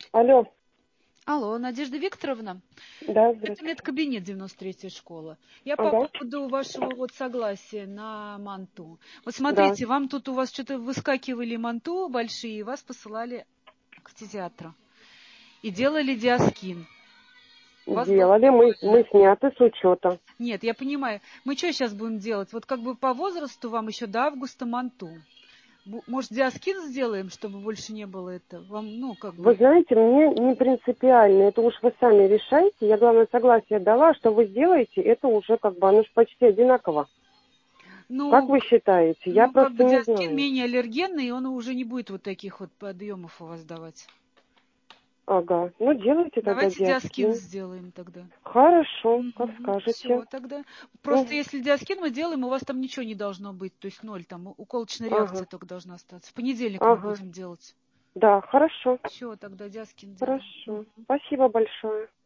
Алло, Алло, Надежда Викторовна, да, это здравствуйте. медкабинет 93-я школа. Я по Ага, поводу вашего вот согласия на манту. Вот да, смотрите, вам тут у вас что-то выскакивали манту большие, и вас посылали к фтизиатру. И делали диаскин. У вас было делали, мы нормально. сняты с учета. Нет, я понимаю. Мы что сейчас будем делать? Вот как бы по возрасту вам еще до августа манту. Может, диаскин сделаем, чтобы больше не было это? Вам, ну, как Вы бы... знаете, мне не принципиально, это уж вы сами решаете. Я, главное, согласие дала, что вы сделаете, это уже как бы, оно же почти одинаково. Как Ну, вы считаете? Я Ну, как бы просто не диаскин знаю. менее аллергенный, и он уже не будет вот таких вот подъемов у вас давать. Ага, ну делайте тогда Давайте диаскин диаскин. сделаем тогда. Хорошо, как Все, скажете. тогда. Просто Мгм. если диаскин мы делаем, у вас там ничего не должно быть, то есть ноль, там уколочная Ага, реакция только должна остаться. В понедельник мы ага, будем делать. да, хорошо, Все, тогда диаскин делаем. хорошо. Спасибо большое.